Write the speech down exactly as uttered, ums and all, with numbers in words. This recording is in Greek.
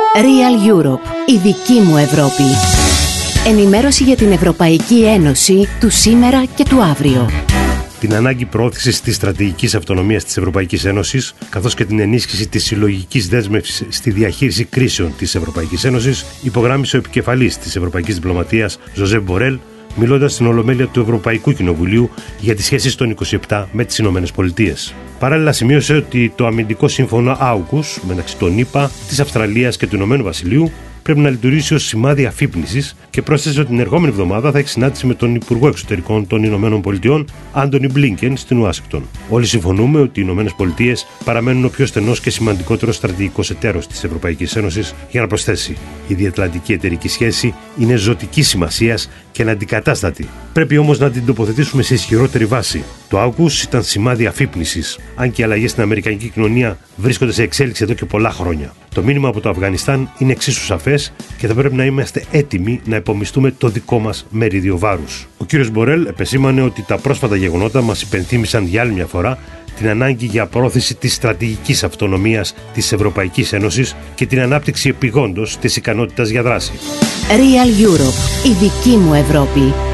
Real Europe, η δική μου Ευρώπη. Ενημέρωση για την Ευρωπαϊκή Ένωση του σήμερα και του αύριο. Την ανάγκη προώθησης της στρατηγικής αυτονομίας της Ευρωπαϊκής Ένωσης, καθώς και την ενίσχυση της συλλογικής δέσμευσης στη διαχείριση κρίσεων της Ευρωπαϊκής Ένωσης, υπογράμμισε ο επικεφαλής της Ευρωπαϊκής Διπλωματίας, Ζωζέπ Μπορέλ, μιλώντας στην Ολομέλεια του Ευρωπαϊκού Κοινοβουλίου για τις σχέσεις των είκοσι επτά με τις Ηνωμένες Πολιτείες. Παράλληλα, σημείωσε ότι το αμυντικό σύμφωνο άουκους μεταξύ των ΗΠΑ, της Αυστραλίας και του Ηνωμένου Βασιλείου πρέπει να λειτουργήσει ως σημάδι αφύπνισης και πρόσθεσε ότι την ερχόμενη εβδομάδα θα έχει συνάντηση με τον Υπουργό Εξωτερικών των Ηνωμένων Πολιτειών, Άντονι Μπλίνκεν, στην Ουάσιγκτον. Όλοι συμφωνούμε ότι οι Ηνωμένες Πολιτείες παραμένουν ο πιο στενός και σημαντικότερος στρατηγικός εταίρος της Ευρωπαϊκής Ένωσης, για να προσθέσει: η διατλαντική εταιρική σχέση είναι ζωτικής σημασίας και αναντικατάστατη. Πρέπει όμως να την τοποθετήσουμε σε ισχυρότερη βάση. Το άουκους ήταν σημάδι αφύπνισης, αν και οι αλλαγές στην αμερικανική κοινωνία βρίσκονται σε εξέλιξη εδώ και πολλά χρόνια. Το μήνυμα από το Αφγανιστάν είναι εξίσου σαφές και θα πρέπει να είμαστε έτοιμοι να υπομισθούμε το δικό μας μερίδιο βάρους. Ο κ. Μπορέλ επεσήμανε ότι τα πρόσφατα γεγονότα μας υπενθύμησαν για άλλη μια φορά την ανάγκη για πρόθεση της στρατηγικής αυτονομίας της Ευρωπαϊκής Ένωσης και την ανάπτυξη επιγόντως της ικανότητας για δράση. Real Europe, η δική μου Ευρώπη.